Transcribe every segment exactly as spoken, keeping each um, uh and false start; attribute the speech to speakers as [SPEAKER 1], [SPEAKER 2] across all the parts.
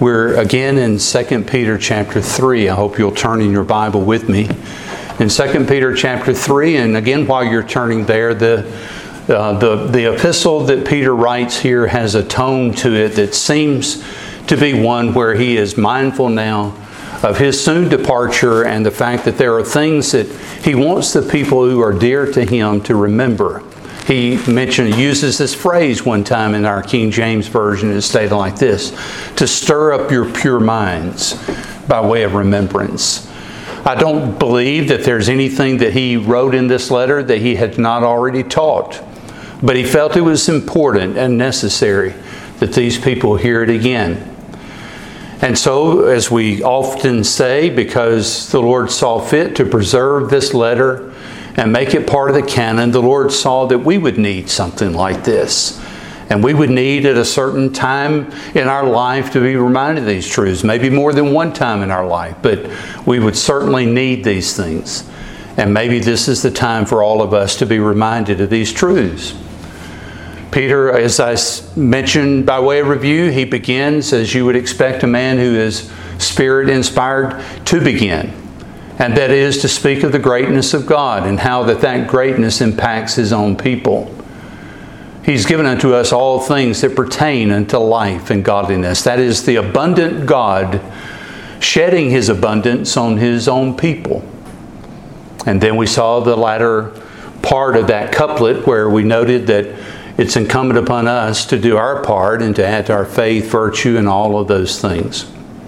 [SPEAKER 1] We're again in Second Peter chapter three. I hope you'll turn in your Bible with me. In Second Peter chapter three, and again while you're turning there, the, uh, the, the epistle that Peter writes here has a tone to it that seems to be one where he is mindful now of his soon departure and the fact that there are things that he wants the people who are dear to him to remember. He mentioned, uses this phrase one time in our King James Version. It's stated like this: to stir up your pure minds by way of remembrance. I don't believe that there's anything that he wrote in this letter that he had not already taught. But he felt it was important and necessary that these people hear it again. And so, as we often say, because the Lord saw fit to preserve this letter and make it part of the canon, the Lord saw that we would need something like this. And we would need at a certain time in our life to be reminded of these truths. Maybe more than one time in our life, but we would certainly need these things. And maybe this is the time for all of us to be reminded of these truths. Peter, as I mentioned by way of review, he begins as you would expect a man who is Spirit-inspired to begin. And that is to speak of the greatness of God and how that that greatness impacts His own people. He's given unto us all things that pertain unto life and godliness. That is the abundant God shedding His abundance on His own people. And then we saw the latter part of that couplet where we noted that it's incumbent upon us to do our part and to add to our faith, virtue, and all of those things.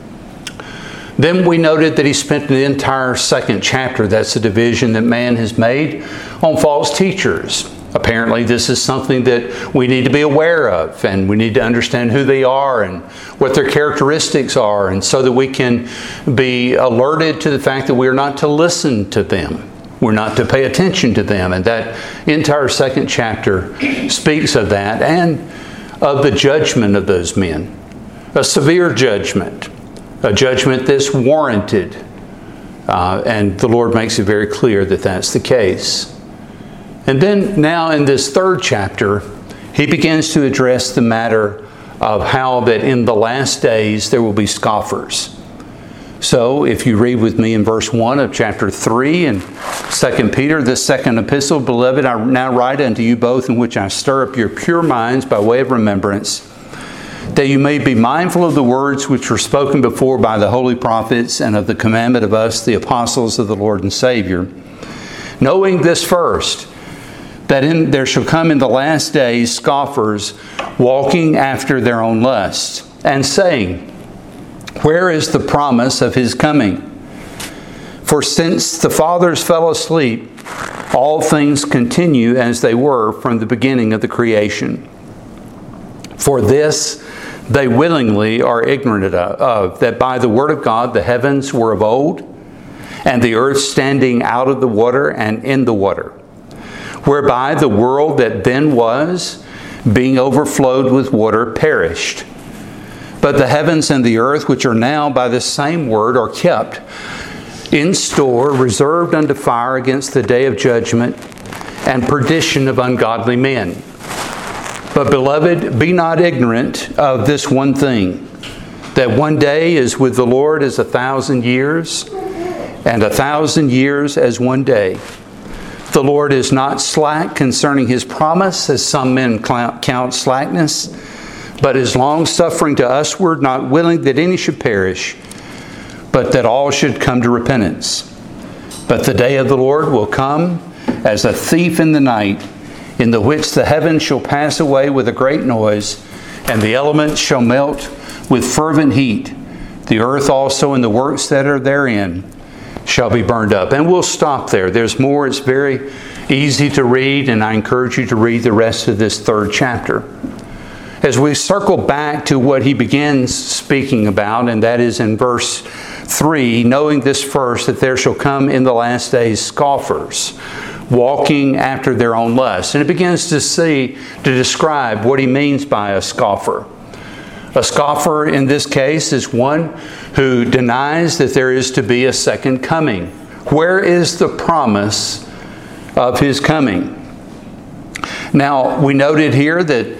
[SPEAKER 1] Then we noted that he spent the entire second chapter, that's the division that man has made, on false teachers. Apparently this is something that we need to be aware of, and we need to understand who they are and what their characteristics are, and so that we can be alerted to the fact that we are not to listen to them. We're not to pay attention to them. And that entire second chapter speaks of that and of the judgment of those men. A severe judgment. A judgment that's warranted. Uh, and the Lord makes it very clear that that's the case. And then now in this third chapter, he begins to address the matter of how that in the last days there will be scoffers. So if you read with me in verse one of chapter three in Second Peter, this second epistle, Beloved, I now write unto you both, in which I stir up your pure minds by way of remembrance, that you may be mindful of the words which were spoken before by the holy prophets, and of the commandment of us, the apostles of the Lord and Savior. Knowing this first, that in, there shall come in the last days scoffers, walking after their own lusts, and saying, Where is the promise of His coming? For since the fathers fell asleep, all things continue as they were from the beginning of the creation. For this they willingly are ignorant of, that by the word of God the heavens were of old, and the earth standing out of the water and in the water, whereby the world that then was, being overflowed with water, perished. But the heavens and the earth, which are now by the same word, are kept in store, reserved unto fire against the day of judgment and perdition of ungodly men. But, beloved, be not ignorant of this one thing, that one day is with the Lord as a thousand years, and a thousand years as one day. The Lord is not slack concerning His promise, as some men count slackness, but is long-suffering to usward, not willing that any should perish, but that all should come to repentance. But the day of the Lord will come as a thief in the night, in the which the heavens shall pass away with a great noise, and the elements shall melt with fervent heat. The earth also and the works that are therein shall be burned up. And we'll stop there. There's more. It's very easy to read, and I encourage you to read the rest of this third chapter. As we circle back to what he begins speaking about, and that is in verse three, knowing this first, that there shall come in the last days scoffers, walking after their own lusts. And it begins to see, to describe what he means by a scoffer. A scoffer in this case is one who denies that there is to be a second coming. Where is the promise of His coming? Now, we noted here that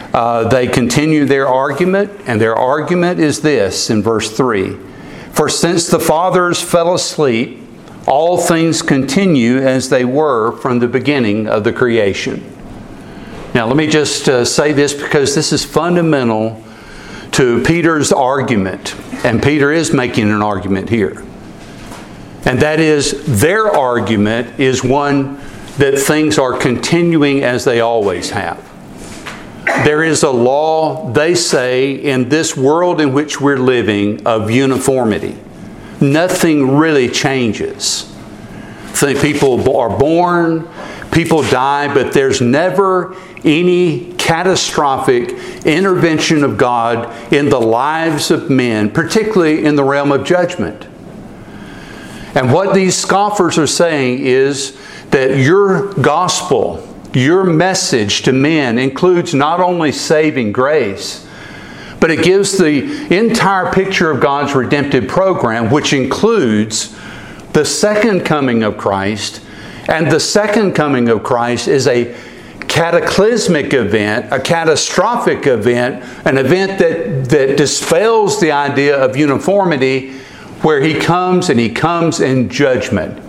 [SPEAKER 1] uh, they continue their argument, and their argument is this in verse three. For since the fathers fell asleep, all things continue as they were from the beginning of the creation. Now let me just uh, say this, because this is fundamental to Peter's argument. And Peter is making an argument here. And that is, their argument is one that things are continuing as they always have. There is a law, they say, in this world in which we're living of uniformity. Nothing really changes. So people are born, people die, but there's never any catastrophic intervention of God in the lives of men, particularly in the realm of judgment. And what these scoffers are saying is that your gospel, your message to men includes not only saving grace, but it gives the entire picture of God's redemptive program, which includes the second coming of Christ. And the second coming of Christ is a cataclysmic event, a catastrophic event, an event that, that dispels the idea of uniformity, where He comes and He comes in judgment.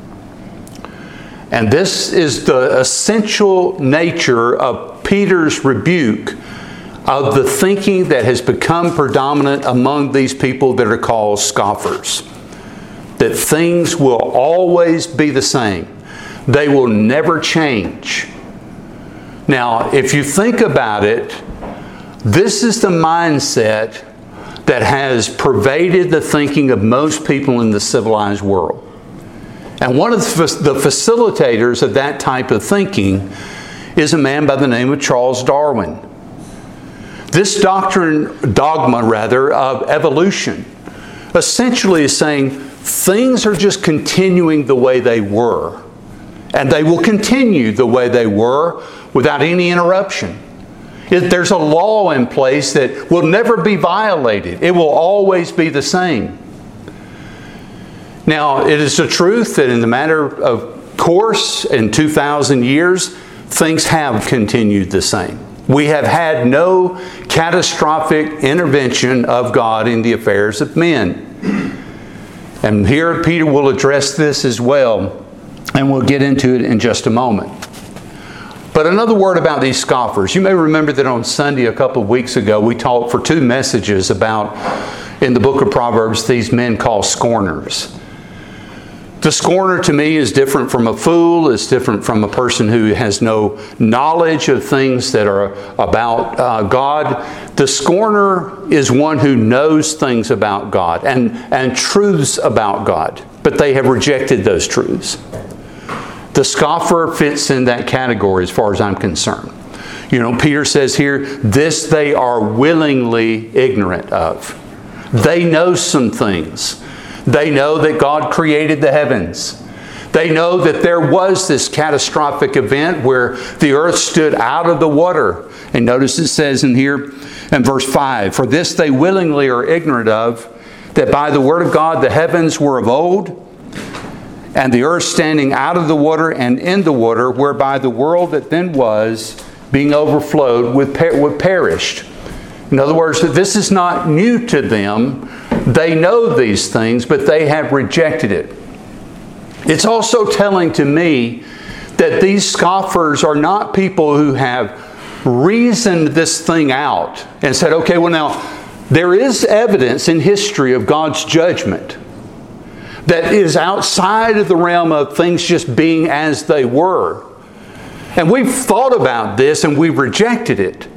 [SPEAKER 1] And this is the essential nature of Peter's rebuke of the thinking that has become predominant among these people that are called scoffers. That things will always be the same. They will never change. Now, if you think about it, this is the mindset that has pervaded the thinking of most people in the civilized world. And one of the facilitators of that type of thinking is a man by the name of Charles Darwin. This doctrine, dogma rather, of evolution essentially is saying things are just continuing the way they were. And they will continue the way they were without any interruption. There's a law in place that will never be violated. It will always be the same. Now, it is the truth that in the matter of course, in two thousand years, things have continued the same. We have had no catastrophic intervention of God in the affairs of men. And here Peter will address this as well, and we'll get into it in just a moment. But another word about these scoffers. You may remember that on Sunday a couple of weeks ago, we talked for two messages about, in the book of Proverbs, these men called scorners. The scorner to me is different from a fool. It's different from a person who has no knowledge of things that are about uh, God. The scorner is one who knows things about God and, and truths about God, but they have rejected those truths. The scoffer fits in that category as far as I'm concerned. You know, Peter says here, this they are willingly ignorant of. They know some things. They know that God created the heavens. They know that there was this catastrophic event where the earth stood out of the water. And notice it says in here in verse five, for this they willingly are ignorant of, that by the word of God the heavens were of old, and the earth standing out of the water and in the water, whereby the world that then was, being overflowed, with per- would perished. In other words, this is not new to them. They know these things, but they have rejected it. It's also telling to me that these scoffers are not people who have reasoned this thing out and said, okay, well now, there is evidence in history of God's judgment that is outside of the realm of things just being as they were. And we've thought about this and we've rejected it.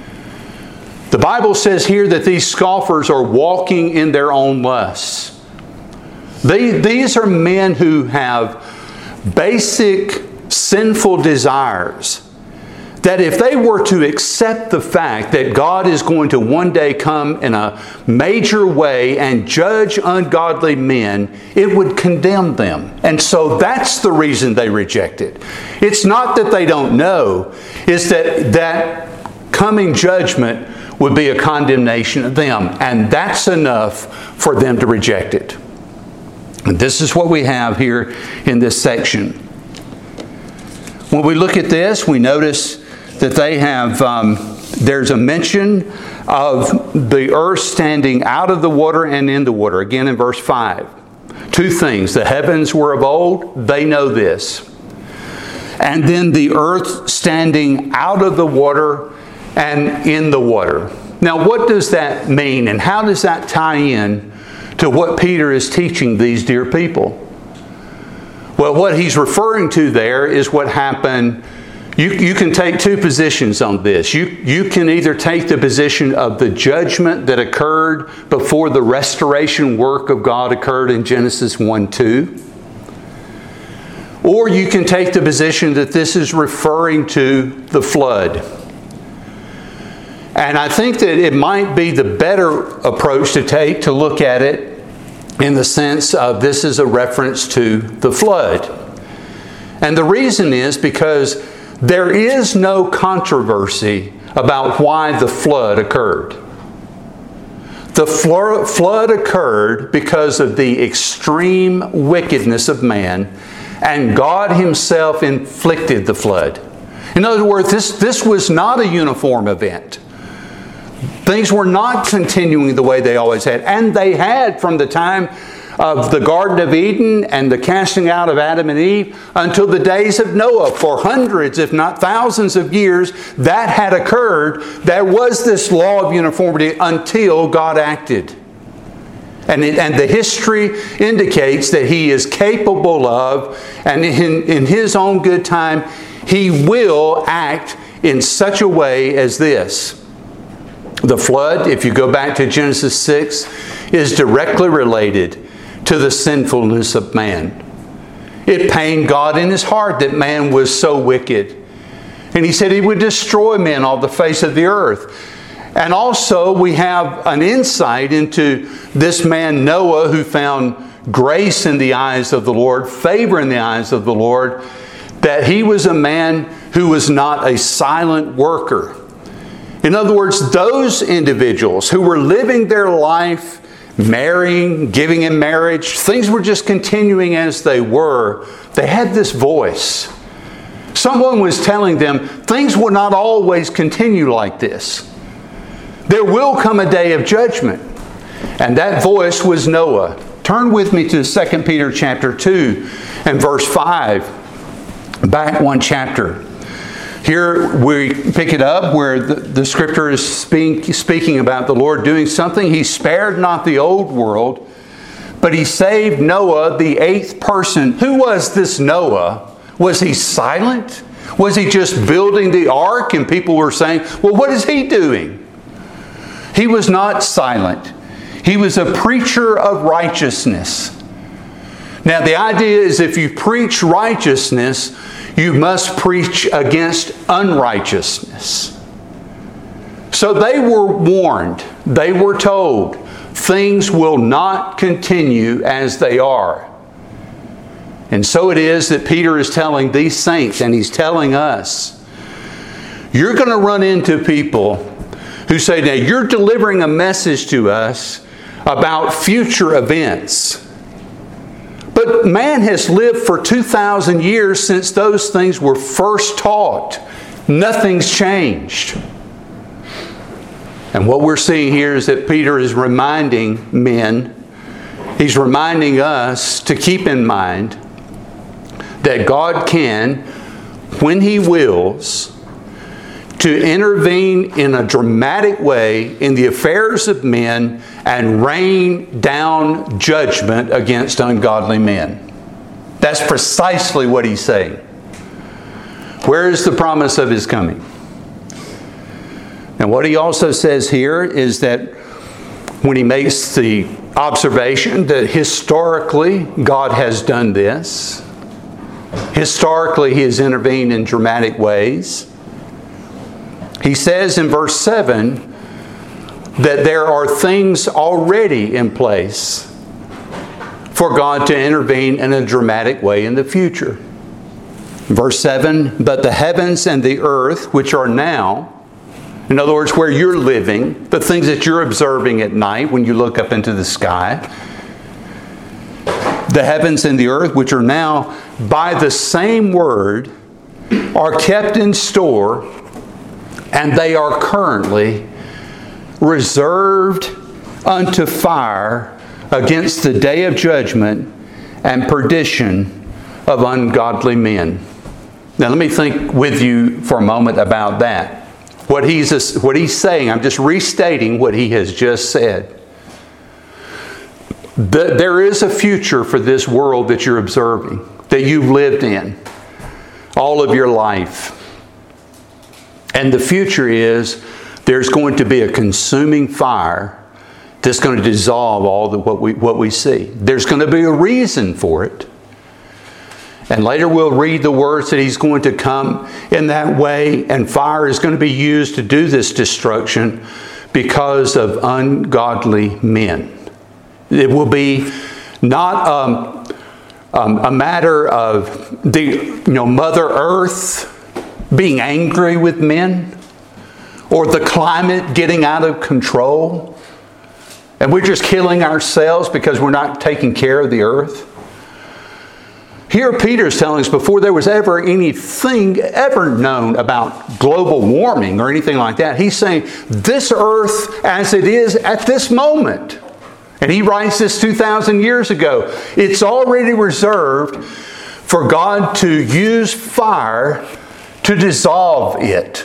[SPEAKER 1] The Bible says here that these scoffers are walking in their own lusts. They, these are men who have basic sinful desires that if they were to accept the fact that God is going to one day come in a major way and judge ungodly men, it would condemn them. And so that's the reason they reject it. It's not that they don't know, it's that that coming judgment would be a condemnation of them. And that's enough for them to reject it. And this is what we have here in this section. When we look at this, we notice that they have um, there's a mention of the earth standing out of the water and in the water. Again in verse five. Two things. The heavens were of old. They know this. And then the earth standing out of the water and in the water. Now what does that mean, and how does that tie in to what Peter is teaching these dear people? Well, what he's referring to there is what happened. You, you can take two positions on this. You, you can either take the position of the judgment that occurred before the restoration work of God occurred in Genesis one two. Or you can take the position that this is referring to the flood. And I think that it might be the better approach to take to look at it in the sense of this is a reference to the flood. And the reason is because there is no controversy about why the flood occurred. The flood occurred because of the extreme wickedness of man, and God Himself inflicted the flood. In other words, this, this was not a uniform event. Things were not continuing the way they always had. And they had from the time of the Garden of Eden and the casting out of Adam and Eve until the days of Noah. For hundreds, if not thousands of years, that had occurred. There was this law of uniformity until God acted. And, it, and the history indicates that He is capable of, and in, in His own good time, He will act in such a way as this. The flood, if you go back to Genesis six, is directly related to the sinfulness of man. It pained God in His heart that man was so wicked. And He said He would destroy men off the face of the earth. And also we have an insight into this man Noah, who found grace in the eyes of the Lord, favor in the eyes of the Lord, that he was a man who was not a silent worker. In other words, those individuals who were living their life, marrying, giving in marriage, things were just continuing as they were. They had this voice. Someone was telling them, things will not always continue like this. There will come a day of judgment. And that voice was Noah. Turn with me to Second Peter chapter two and verse five. Back one chapter. Here we pick it up where the, the Scripture is speak, speaking about the Lord doing something. He spared not the old world, but He saved Noah, the eighth person. Who was this Noah? Was he silent? Was he just building the ark and people were saying, well, what is he doing? He was not silent. He was a preacher of righteousness. Now the idea is if you preach righteousness, you must preach against unrighteousness. So they were warned. They were told things will not continue as they are. And so it is that Peter is telling these saints, and he's telling us, you're going to run into people who say, now you're delivering a message to us about future events. But man has lived for two thousand years since those things were first taught. Nothing's changed. And what we're seeing here is that Peter is reminding men, he's reminding us to keep in mind that God can, when He wills, to intervene in a dramatic way in the affairs of men and rain down judgment against ungodly men. That's precisely what He's saying. Where is the promise of His coming? And what He also says here is that when He makes the observation that historically God has done this, historically He has intervened in dramatic ways, He says in verse seven that there are things already in place for God to intervene in a dramatic way in the future. Verse seven, but the heavens and the earth, which are now, in other words, where you're living, the things that you're observing at night when you look up into the sky, the heavens and the earth, which are now by the same word, are kept in store and they are currently reserved unto fire against the day of judgment and perdition of ungodly men. Now let me think with you for a moment about that. What he's, what he's saying, I'm just restating what he has just said. The, there is a future for this world that you're observing, that you've lived in all of your life. And the future is there's going to be a consuming fire that's going to dissolve all the, what we, what we see. There's going to be a reason for it. And later we'll read the words that He's going to come in that way, and fire is going to be used to do this destruction because of ungodly men. It will be not um, um, a matter of the you know Mother Earth being angry with men, or the climate getting out of control, and we're just killing ourselves because we're not taking care of the earth. Here Peter's telling us before there was ever anything ever known about global warming or anything like that, he's saying this earth as it is at this moment, and he writes this two thousand years ago, it's already reserved for God to use fire to dissolve it.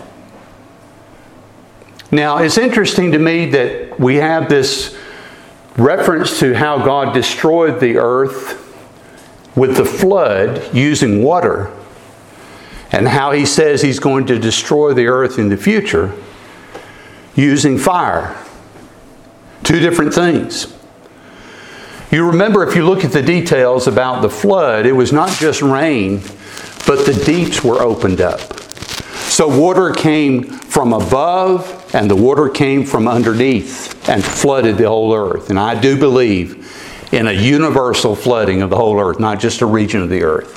[SPEAKER 1] Now, it's interesting to me that we have this reference to how God destroyed the earth with the flood using water, and how He says He's going to destroy the earth in the future using fire. Two different things. You remember, if you look at the details about the flood, it was not just rain, but the deeps were opened up. So water came from above and the water came from underneath and flooded the whole earth. And I do believe in a universal flooding of the whole earth, not just a region of the earth.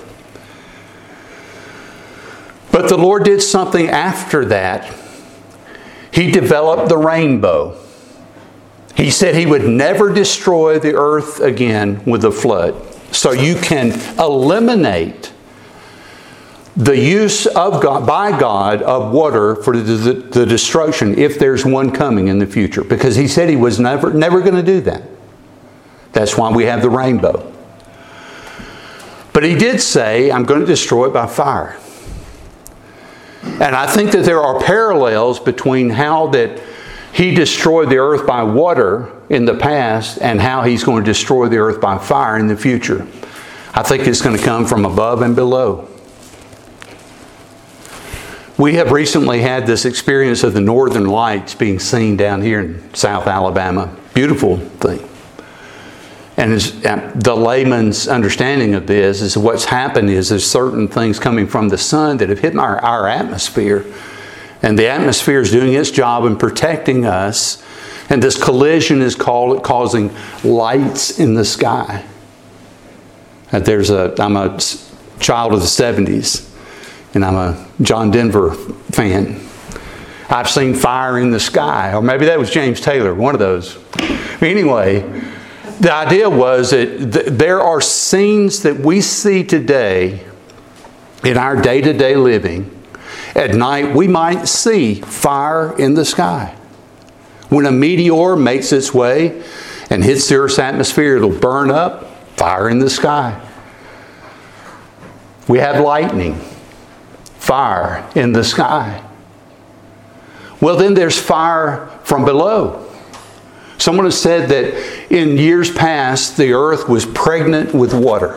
[SPEAKER 1] But the Lord did something after that. He developed the rainbow. He said He would never destroy the earth again with a flood. So you can eliminate the use of God, by God, of water for the, the, the destruction if there's one coming in the future. Because He said He was never, never going to do that. That's why we have the rainbow. But He did say, I'm going to destroy it by fire. And I think that there are parallels between how that He destroyed the earth by water in the past and how He's going to destroy the earth by fire in the future. I think it's going to come from above and below. We have recently had this experience of the northern lights being seen down here in South Alabama. Beautiful thing. And the layman's understanding of this is what's happened is there's certain things coming from the sun that have hit our, our atmosphere. And the atmosphere is doing its job in protecting us. And this collision is called, causing lights in the sky. And there's a, I'm a child of the seventies. And I'm a John Denver fan. I've seen fire in the sky. Or maybe that was James Taylor, one of those. Anyway, the idea was that th- there are scenes that we see today in our day-to-day living. At night, we might see fire in the sky. When a meteor makes its way and hits the Earth's atmosphere, it'll burn up. Fire in the sky. We have lightning. Fire in the sky. Well, then there's fire from below. Someone has said that in years past, the earth was pregnant with water.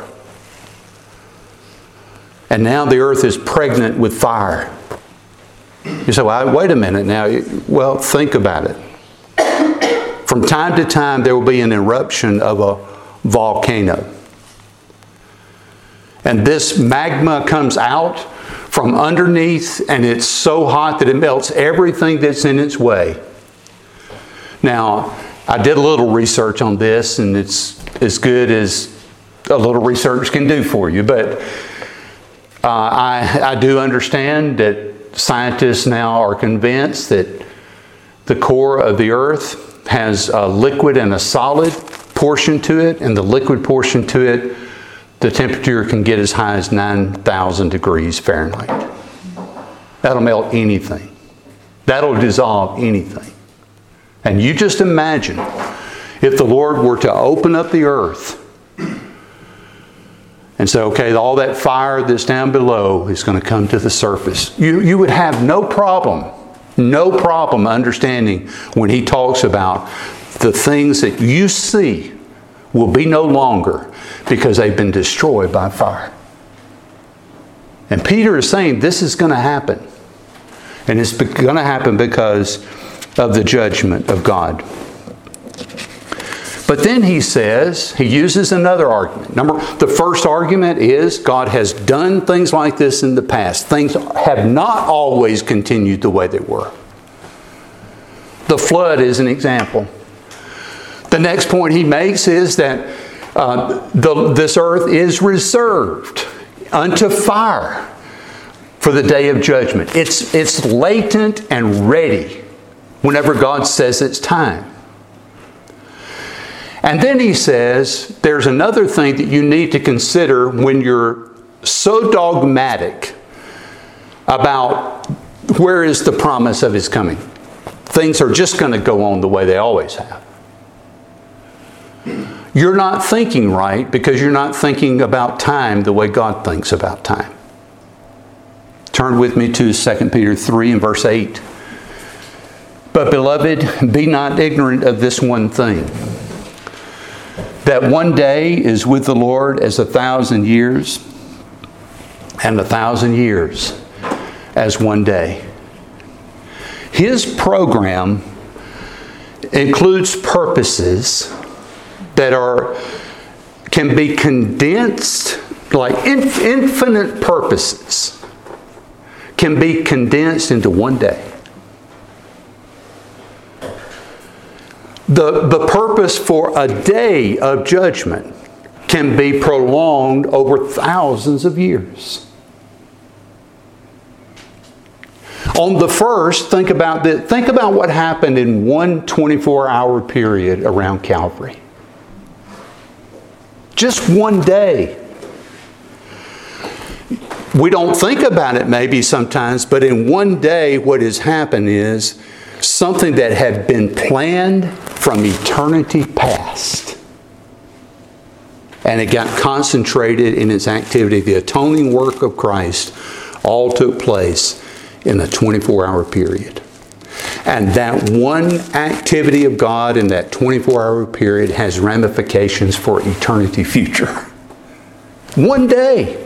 [SPEAKER 1] And now the earth is pregnant with fire. You say, well, wait a minute now. Well, think about it. From time to time, there will be an eruption of a volcano. And this magma comes out from underneath, and it's so hot that it melts everything that's in its way. Now, I did a little research on this, and it's as good as a little research can do for you. But uh, I, I do understand that scientists now are convinced that the core of the earth has a liquid and a solid portion to it, and the liquid portion to it, the temperature can get as high as nine thousand degrees Fahrenheit. That'll melt anything. That'll dissolve anything. And you just imagine if the Lord were to open up the earth and say, okay, all that fire that's down below is going to come to the surface. You, you would have no problem, no problem understanding when He talks about the things that you see will be no longer because they've been destroyed by fire. And Peter is saying this is going to happen. And it's going to happen because of the judgment of God. But then he says, he uses another argument. Number, the first argument is God has done things like this in the past. Things have not always continued the way they were. The flood is an example. The next point he makes is that uh, the, this earth is reserved unto fire for the day of judgment. It's, it's latent and ready whenever God says it's time. And then he says, there's another thing that you need to consider when you're so dogmatic about where is the promise of His coming. Things are just going to go on the way they always have. You're not thinking right because you're not thinking about time the way God thinks about time. Turn with me to Second Peter three and verse eight. But beloved, be not ignorant of this one thing, that one day is with the Lord as a thousand years, and a thousand years as one day. His program includes purposes that are can be condensed, like infinite purposes, can be condensed into one day. The, the purpose for a day of judgment can be prolonged over thousands of years. On the first, think about the, think about what happened in one twenty-four hour period around Calvary. Just one day. We don't think about it maybe sometimes, but in one day what has happened is something that had been planned from eternity past. And it got concentrated in its activity. The atoning work of Christ all took place in a twenty-four hour period. And that one activity of God in that twenty-four hour period has ramifications for eternity future. One day.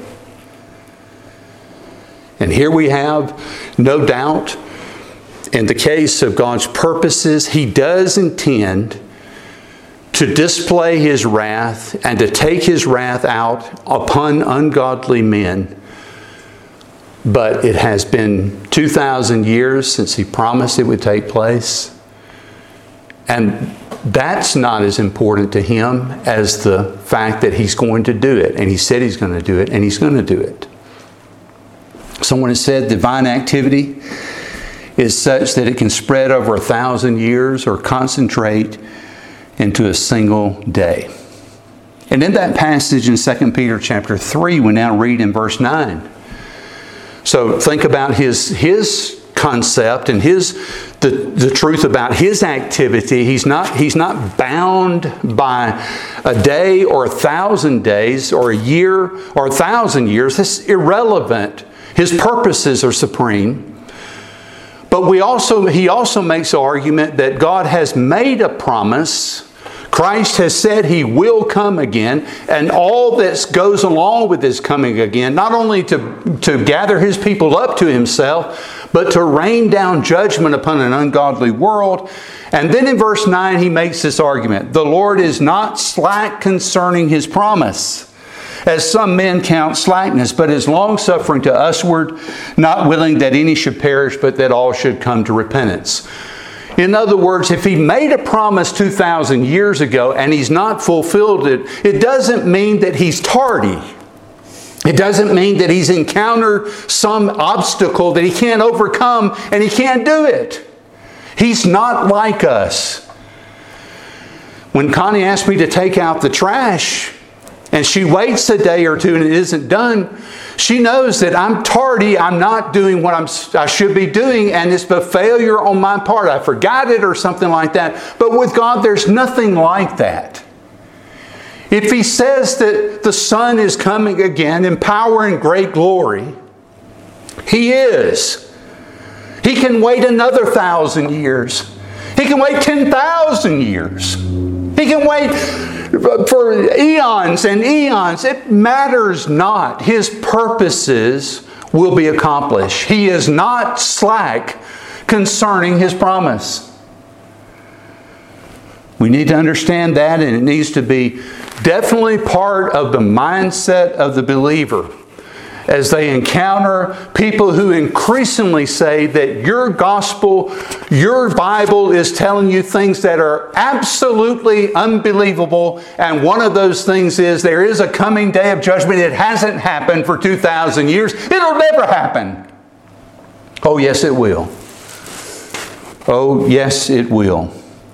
[SPEAKER 1] And here we have, no doubt, in the case of God's purposes, He does intend to display His wrath and to take His wrath out upon ungodly men. But it has been two thousand years since He promised it would take place. And that's not as important to Him as the fact that He's going to do it. And He said He's going to do it, and He's going to do it. Someone has said divine activity is such that it can spread over a thousand years or concentrate into a single day. And in that passage in Second Peter chapter three, we now read in verse nine. So think about his, his concept and his the, the truth about His activity. He's not, he's not bound by a day or a thousand days or a year or a thousand years. That's irrelevant. His purposes are supreme. But we also, he also makes the argument that God has made a promise. Christ has said He will come again. And all that goes along with His coming again, not only to, to gather His people up to Himself, but to rain down judgment upon an ungodly world. And then in verse nine, he makes this argument. The Lord is not slack concerning His promise, as some men count slackness, but is longsuffering to usward, not willing that any should perish, but that all should come to repentance. In other words, if He made a promise two thousand years ago and He's not fulfilled it, it doesn't mean that He's tardy. It doesn't mean that He's encountered some obstacle that He can't overcome and He can't do it. He's not like us. When Connie asked me to take out the trash, and she waits a day or two and it isn't done, she knows that I'm tardy, I'm not doing what I'm, I should be doing, and it's a failure on my part. I forgot it or something like that. But with God, there's nothing like that. If He says that the Son is coming again in power and great glory, He is. He can wait another thousand years. He can wait ten thousand years. He can wait for eons and eons. It matters not. His purposes will be accomplished. He is not slack concerning His promise. We need to understand that, and it needs to be definitely part of the mindset of the believer as they encounter people who increasingly say that your gospel, your Bible is telling you things that are absolutely unbelievable. And one of those things is there is a coming day of judgment. It hasn't happened for two thousand years. It'll never happen. Oh, yes, it will. Oh, yes, it will.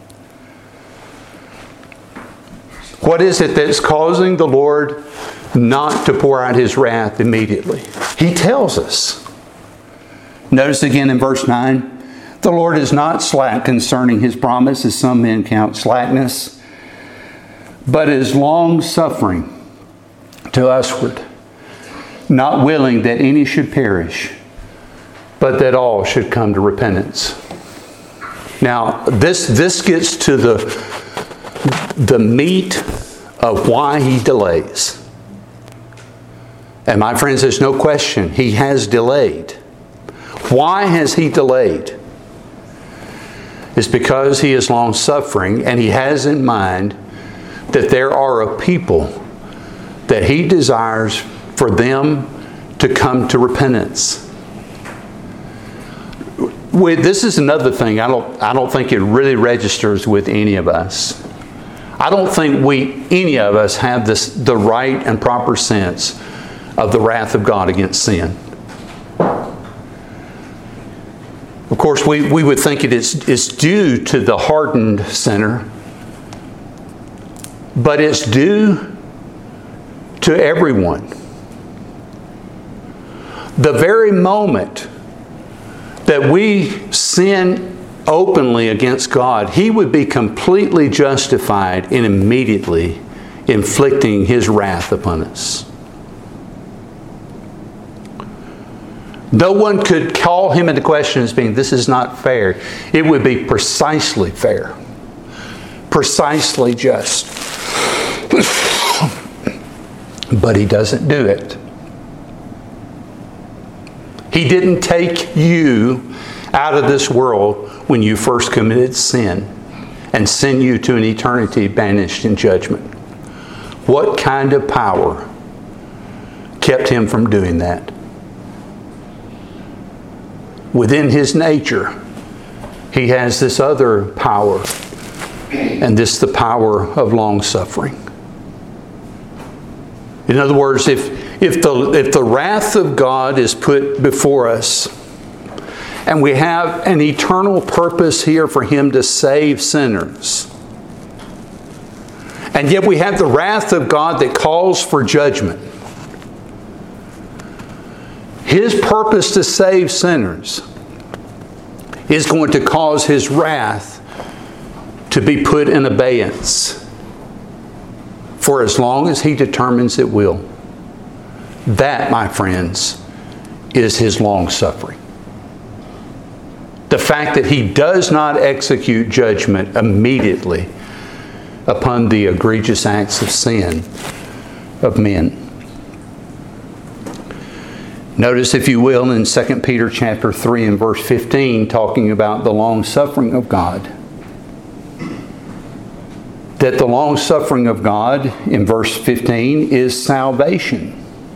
[SPEAKER 1] What is it that's causing the Lord not to pour out His wrath immediately? He tells us. Notice again in verse nine, the Lord is not slack concerning His promise, as some men count slackness, but is long-suffering to usward, not willing that any should perish, but that all should come to repentance. Now, this, this gets to the, the meat of why He delays. And my friends, there's no question, He has delayed. Why has He delayed? It's because He is long-suffering, and He has in mind that there are a people that He desires for them to come to repentance. With, this is another thing I don't, I don't think it really registers with any of us. I don't think we, any of us, have this, the right and proper sense of the wrath of God against sin. Of course, we, we would think it is it's due to the hardened sinner, but it's due to everyone. The very moment that we sin openly against God, He would be completely justified in immediately inflicting His wrath upon us. No one could call Him into question as being, this is not fair. It would be precisely fair. Precisely just. But He doesn't do it. He didn't take you out of this world when you first committed sin and send you to an eternity banished in judgment. What kind of power kept Him from doing that? Within His nature, He has this other power, and this the power of long-suffering. In other words, if, if, the, if the wrath of God is put before us, and we have an eternal purpose here for Him to save sinners, and yet we have the wrath of God that calls for judgment, His purpose to save sinners is going to cause His wrath to be put in abeyance for as long as He determines it will. That, my friends, is His long-suffering. The fact that He does not execute judgment immediately upon the egregious acts of sin of men. Notice, if you will, in Second Peter chapter three and verse fifteen, talking about the long-suffering of God, that the long-suffering of God, in verse fifteen, is salvation.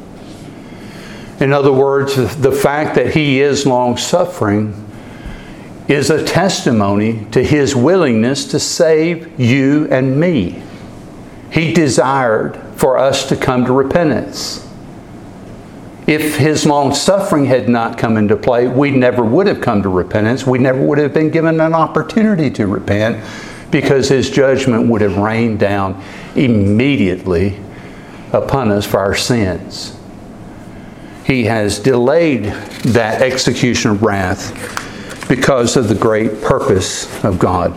[SPEAKER 1] In other words, the fact that He is long-suffering is a testimony to His willingness to save you and me. He desired for us to come to repentance. If His long-suffering had not come into play, we never would have come to repentance. We never would have been given an opportunity to repent, because His judgment would have rained down immediately upon us for our sins. He has delayed that execution of wrath because of the great purpose of God.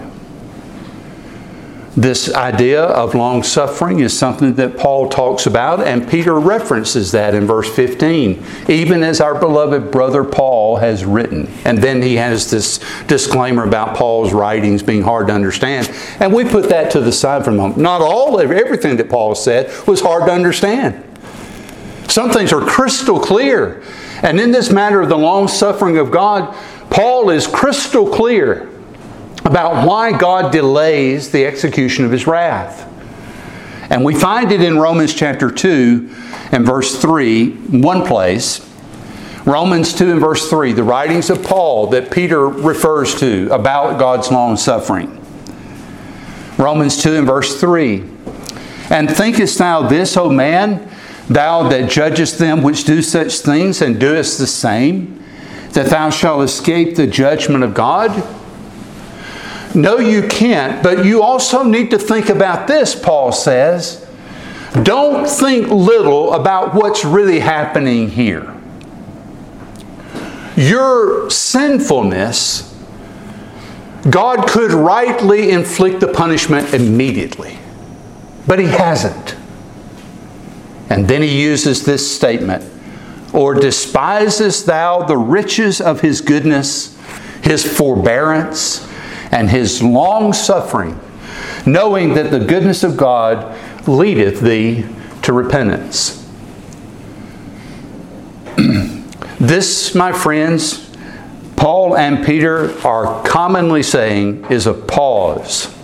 [SPEAKER 1] This idea of long-suffering is something that Paul talks about, and Peter references that in verse fifteen, even as our beloved brother Paul has written. And then he has this disclaimer about Paul's writings being hard to understand. And we put that to the side for a moment. Not all of everything that Paul said was hard to understand. Some things are crystal clear. And in this matter of the long-suffering of God, Paul is crystal clear about why God delays the execution of His wrath. And we find it in Romans chapter two and verse three, one place. Romans two and verse three, the writings of Paul that Peter refers to about God's long-suffering. Romans two and verse three. And thinkest thou this, O man, thou that judgest them which do such things, and doest the same, that thou shalt escape the judgment of God? No, you can't, but you also need to think about this, Paul says. Don't think little about what's really happening here. Your sinfulness, God could rightly inflict the punishment immediately, but He hasn't. And then He uses this statement, or despisest thou the riches of His goodness, His forbearance, and His long-suffering, knowing that the goodness of God leadeth thee to repentance. This, my friends, Paul and Peter are commonly saying is a pause.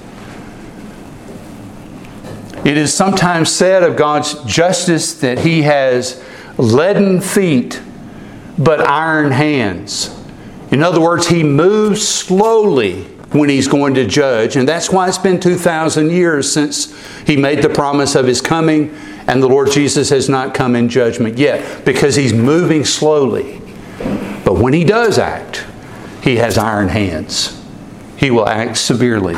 [SPEAKER 1] It is sometimes said of God's justice that He has leaden feet but iron hands. In other words, He moves slowly when He's going to judge. And that's why it's been two thousand years since He made the promise of His coming, and the Lord Jesus has not come in judgment yet, because He's moving slowly. But when He does act, He has iron hands. He will act severely.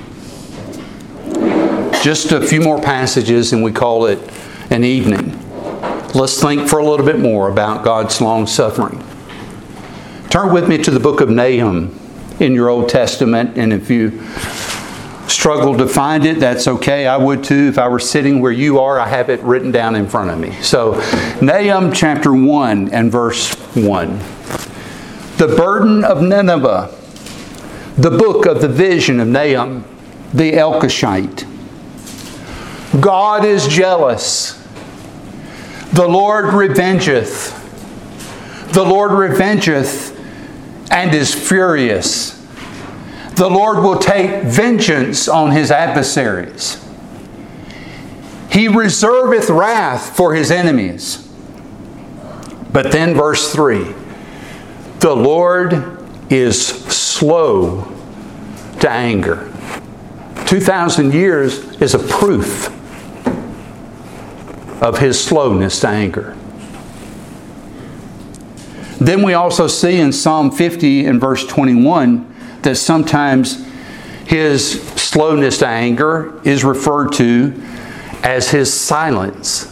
[SPEAKER 1] Just a few more passages and we call it an evening. Let's think for a little bit more about God's long-suffering. Turn with me to the book of Nahum in your Old Testament, and if you struggle to find it, that's okay. I would too. If I were sitting where you are, I have it written down in front of me. So, Nahum chapter one and verse one. The burden of Nineveh, the book of the vision of Nahum the Elkoshite. God is jealous. The Lord revengeth. The Lord revengeth and is furious. The Lord will take vengeance on His adversaries. He reserveth wrath for His enemies. But then verse three. The Lord is slow to anger. Two thousand years is a proof of His slowness to anger. Then we also see in Psalm fifty and verse twenty-one that sometimes His slowness to anger is referred to as His silence.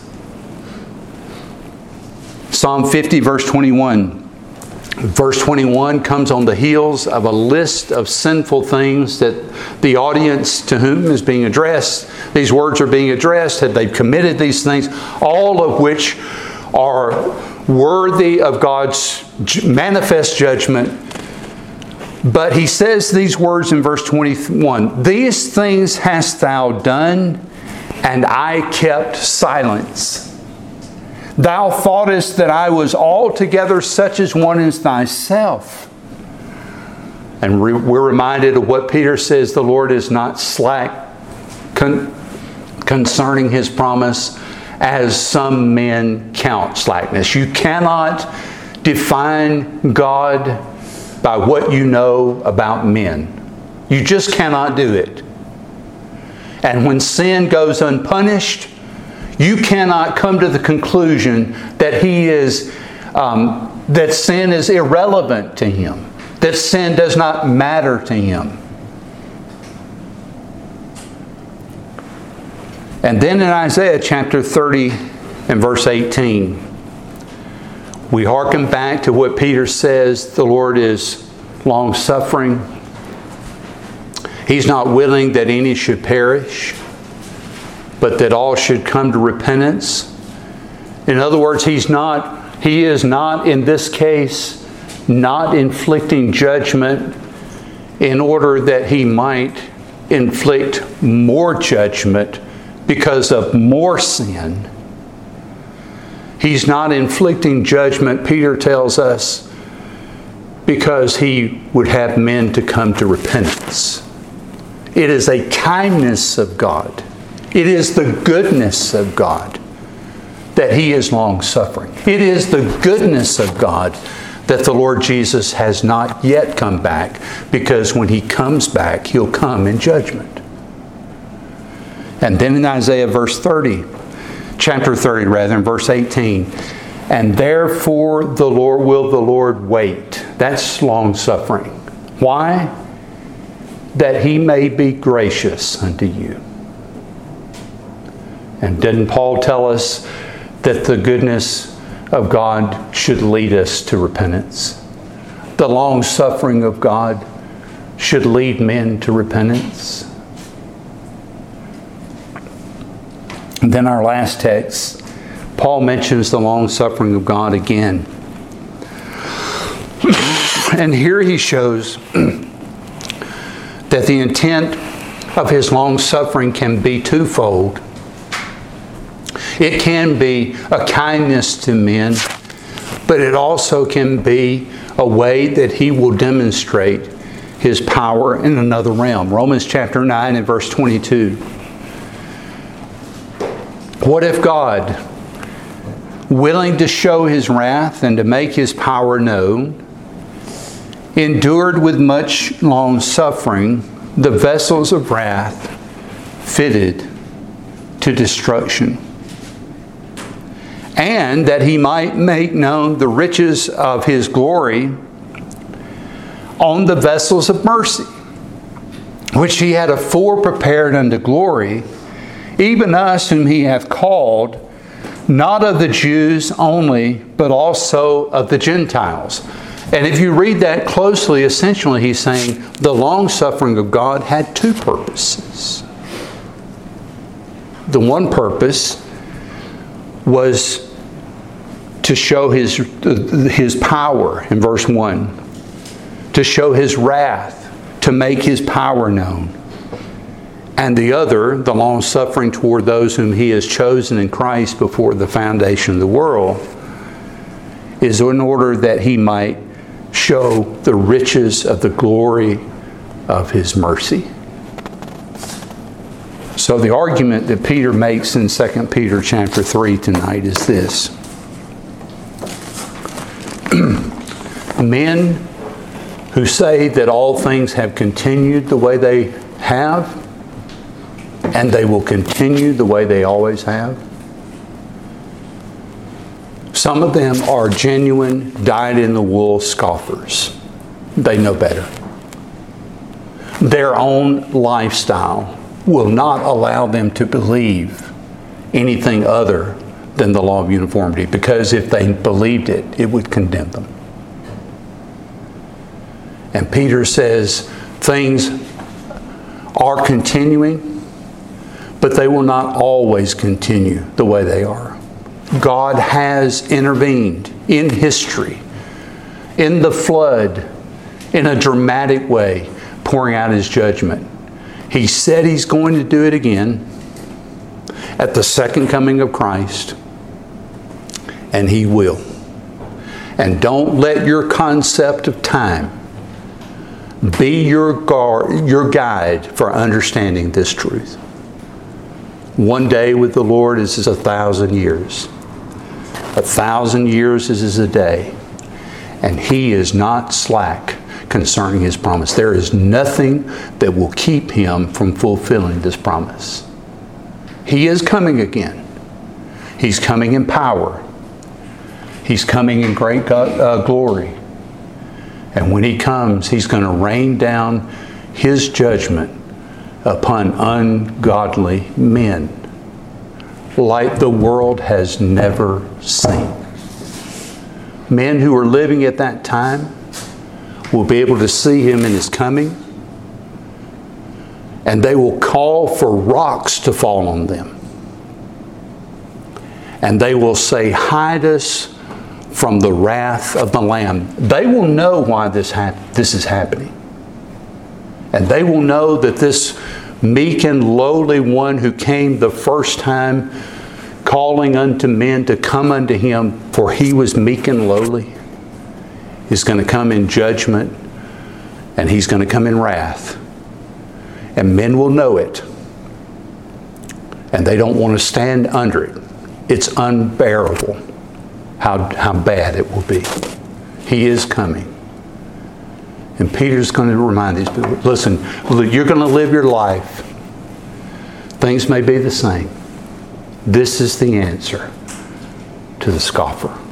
[SPEAKER 1] Psalm fifty verse twenty-one. Verse twenty-one comes on the heels of a list of sinful things that the audience to whom is being addressed, these words are being addressed, had they committed these things, all of which are worthy of God's manifest judgment. But he says these words in verse twenty-one, "These things hast thou done, and I kept silence. Thou thoughtest that I was altogether such as one as thyself." And we're reminded of what Peter says, the Lord is not slack con- concerning His promise, as some men count slackness. You cannot define God by what you know about men. You just cannot do it. And when sin goes unpunished, you cannot come to the conclusion that He is, um, that sin is irrelevant to Him, that sin does not matter to Him. And then in Isaiah chapter thirty in verse eighteen. We hearken back to what Peter says the Lord is long-suffering. He's not willing that any should perish, but that all should come to repentance. In other words, He's not, He is not, in this case, not inflicting judgment in order that He might inflict more judgment because of more sin. He's not inflicting judgment, Peter tells us, because He would have men to come to repentance. It is a kindness of God. It is the goodness of God that He is long-suffering. It is the goodness of God that the Lord Jesus has not yet come back, because when He comes back, He'll come in judgment. And then in Isaiah verse thirty, chapter thirty rather, in verse eighteen, and therefore the Lord will the Lord wait. That's long-suffering. Why? That He may be gracious unto you. And didn't Paul tell us that the goodness of God should lead us to repentance? The long-suffering of God should lead men to repentance. And then our last text, Paul mentions the long-suffering of God again. And here he shows that the intent of His long-suffering can be twofold. It can be a kindness to men, but it also can be a way that He will demonstrate His power in another realm. Romans chapter nine and verse twenty-two. What if God, willing to show His wrath and to make His power known, endured with much long suffering the vessels of wrath fitted to destruction, and that He might make known the riches of His glory on the vessels of mercy, which He had afore prepared unto glory, even us whom He hath called, not of the Jews only, but also of the Gentiles. And if you read that closely, essentially He's saying the long-suffering of God had two purposes. The one purpose was to show His, his power in verse one, to show His wrath, to make His power known. And the other, the long-suffering toward those whom He has chosen in Christ before the foundation of the world, is in order that He might show the riches of the glory of His mercy. So the argument that Peter makes in Second Peter chapter three tonight is this. Men who say that all things have continued the way they have, and they will continue the way they always have. Some of them are genuine, dyed-in-the-wool scoffers. They know better. Their own lifestyle will not allow them to believe anything other than the law of uniformity, because if they believed it, it would condemn them. And Peter says things are continuing, but they will not always continue the way they are. God has intervened in history, in the flood, in a dramatic way, pouring out His judgment. He said He's going to do it again at the second coming of Christ, and He will. And don't let your concept of time be your guard, your guide for understanding this truth. One day with the Lord is as a thousand years. A thousand years is as a day. And He is not slack concerning His promise. There is nothing that will keep Him from fulfilling this promise. He is coming again. He's coming in power. He's coming in great God, uh, glory. And when He comes, He's going to rain down His judgment upon ungodly men, like the world has never seen. Men who are living at that time will be able to see Him in His coming, and they will call for rocks to fall on them. And they will say, hide us from the wrath of the Lamb. They will know why this, hap- this is happening. And they will know that this meek and lowly one who came the first time, calling unto men to come unto Him, for He was meek and lowly, is going to come in judgment, and He's going to come in wrath. And men will know it. And they don't want to stand under it. It's unbearable how, how bad it will be. He is coming. And Peter's going to remind these people, listen, you're going to live your life. Things may be the same. This is the answer to the scoffer.